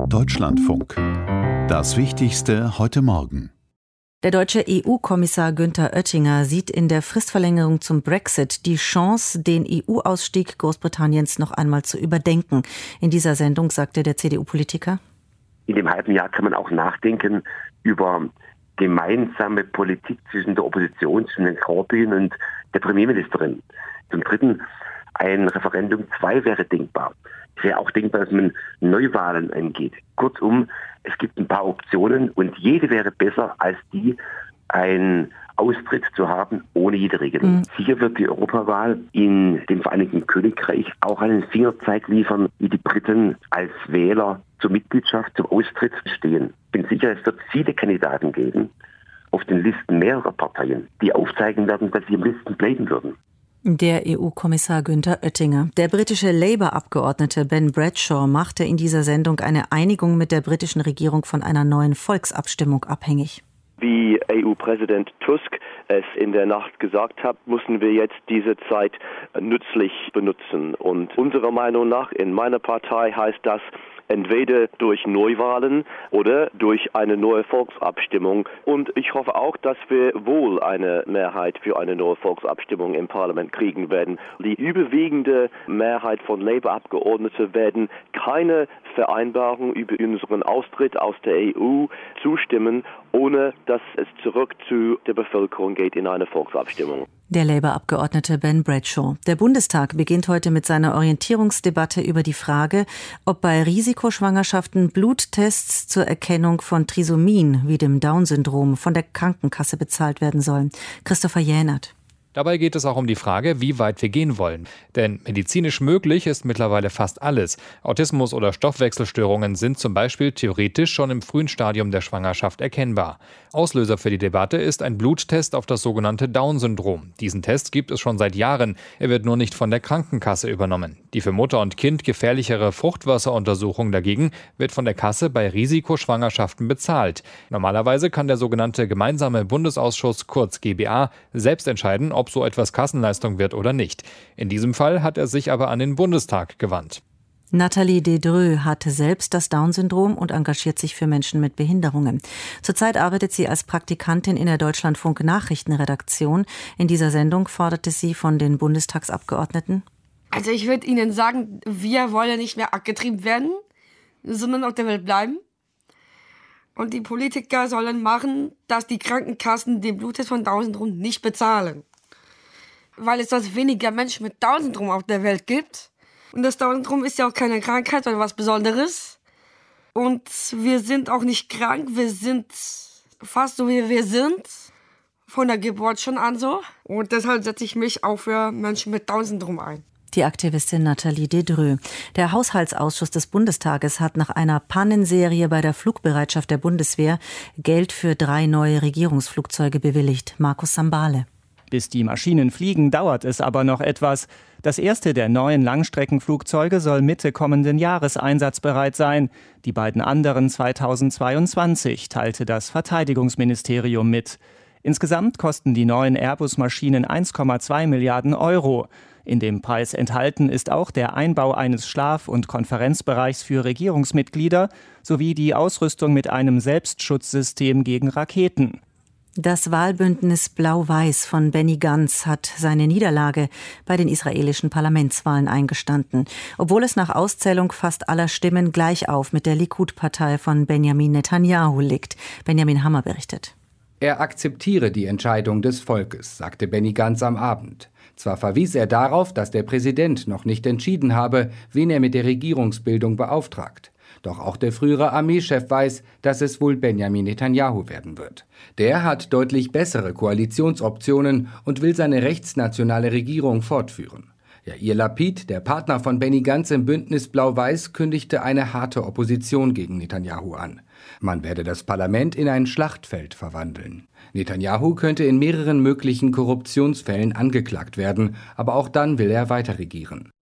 Deutschlandfunk. Das Wichtigste heute Morgen. Der deutsche EU-Kommissar Günther Oettinger sieht in der Fristverlängerung zum Brexit die Chance, den EU-Ausstieg Großbritanniens noch einmal zu überdenken. In dieser Sendung sagte der CDU-Politiker: In dem halben Jahr kann man auch nachdenken über gemeinsame Politik zwischen der Opposition, zwischen den Corbyn und der Premierministerin. Zum Dritten, ein Referendum 2 wäre denkbar. Es wäre auch denkbar, dass man Neuwahlen angeht. Kurzum, es gibt ein paar Optionen und jede wäre besser als die, einen Austritt zu haben ohne jede Regelung. Sicher wird die Europawahl in dem Vereinigten Königreich auch einen Fingerzeig liefern, wie die Briten als Wähler zur Mitgliedschaft, zum Austritt stehen. Ich bin sicher, es wird viele Kandidaten geben auf den Listen mehrerer Parteien, die aufzeigen werden, dass sie im Listen bleiben würden. Der EU-Kommissar Günther Oettinger. Der britische Labour-Abgeordnete Ben Bradshaw machte in dieser Sendung eine Einigung mit der britischen Regierung von einer neuen Volksabstimmung abhängig. Wie EU-Präsident Tusk es in der Nacht gesagt hat, müssen wir jetzt diese Zeit nützlich benutzen. Und unserer Meinung nach, in meiner Partei, heißt das, entweder durch Neuwahlen oder durch eine neue Volksabstimmung. Und ich hoffe auch, dass wir wohl eine Mehrheit für eine neue Volksabstimmung im Parlament kriegen werden. Die überwiegende Mehrheit von Labour-Abgeordneten werden keine Vereinbarung über unseren Austritt aus der EU zustimmen, ohne dass es zurück zu der Bevölkerung geht in eine Volksabstimmung. Der Labour-Abgeordnete Ben Bradshaw. Der Bundestag beginnt heute mit seiner Orientierungsdebatte über die Frage, ob bei Risikoschwangerschaften Bluttests zur Erkennung von Trisomien wie dem Down-Syndrom von der Krankenkasse bezahlt werden sollen. Christopher Jähnert. Dabei geht es auch um die Frage, wie weit wir gehen wollen. Denn medizinisch möglich ist mittlerweile fast alles. Autismus oder Stoffwechselstörungen sind zum Beispiel theoretisch schon im frühen Stadium der Schwangerschaft erkennbar. Auslöser für die Debatte ist ein Bluttest auf das sogenannte Down-Syndrom. Diesen Test gibt es schon seit Jahren. Er wird nur nicht von der Krankenkasse übernommen. Die für Mutter und Kind gefährlichere Fruchtwasseruntersuchung dagegen wird von der Kasse bei Risikoschwangerschaften bezahlt. Normalerweise kann der sogenannte Gemeinsame Bundesausschuss, kurz GBA, selbst entscheiden, ob so etwas Kassenleistung wird oder nicht. In diesem Fall hat er sich aber an den Bundestag gewandt. Nathalie Dedreux hatte selbst das Down-Syndrom und engagiert sich für Menschen mit Behinderungen. Zurzeit arbeitet sie als Praktikantin in der Deutschlandfunk-Nachrichtenredaktion. In dieser Sendung forderte sie von den Bundestagsabgeordneten: Also ich würde Ihnen sagen, wir wollen nicht mehr abgetrieben werden, sondern auf der Welt bleiben. Und die Politiker sollen machen, dass die Krankenkassen den Bluttest von Down-Syndrom nicht bezahlen. Weil es sonst weniger Menschen mit Down-Syndrom auf der Welt gibt. Und das Down-Syndrom ist ja auch keine Krankheit oder was Besonderes. Und wir sind auch nicht krank, wir sind fast so wie wir sind. Von der Geburt schon an so. Und deshalb setze ich mich auch für Menschen mit Down-Syndrom ein. Die Aktivistin Nathalie Dedreux. Der Haushaltsausschuss des Bundestages hat nach einer Pannenserie bei der Flugbereitschaft der Bundeswehr Geld für 3 neue Regierungsflugzeuge bewilligt. Markus Sambale. Bis die Maschinen fliegen, dauert es aber noch etwas. Das erste der neuen Langstreckenflugzeuge soll Mitte kommenden Jahres einsatzbereit sein. Die beiden anderen 2022, teilte das Verteidigungsministerium mit. Insgesamt kosten die neuen Airbus-Maschinen 1,2 Milliarden Euro. In dem Preis enthalten ist auch der Einbau eines Schlaf- und Konferenzbereichs für Regierungsmitglieder sowie die Ausrüstung mit einem Selbstschutzsystem gegen Raketen. Das Wahlbündnis Blau-Weiß von Benny Gantz hat seine Niederlage bei den israelischen Parlamentswahlen eingestanden, obwohl es nach Auszählung fast aller Stimmen gleich auf mit der Likud-Partei von Benjamin Netanyahu liegt. Benjamin Hammer berichtet. Er akzeptiere die Entscheidung des Volkes, sagte Benny Gantz am Abend. Zwar verwies er darauf, dass der Präsident noch nicht entschieden habe, wen er mit der Regierungsbildung beauftragt. Doch auch der frühere Armeechef weiß, dass es wohl Benjamin Netanyahu werden wird. Der hat deutlich bessere Koalitionsoptionen und will seine rechtsnationale Regierung fortführen. Yair Lapid, der Partner von Benny Gantz im Bündnis Blau-Weiß, kündigte eine harte Opposition gegen Netanyahu an. Man werde das Parlament in ein Schlachtfeld verwandeln. Netanyahu könnte in mehreren möglichen Korruptionsfällen angeklagt werden, aber auch dann will er weiter regieren.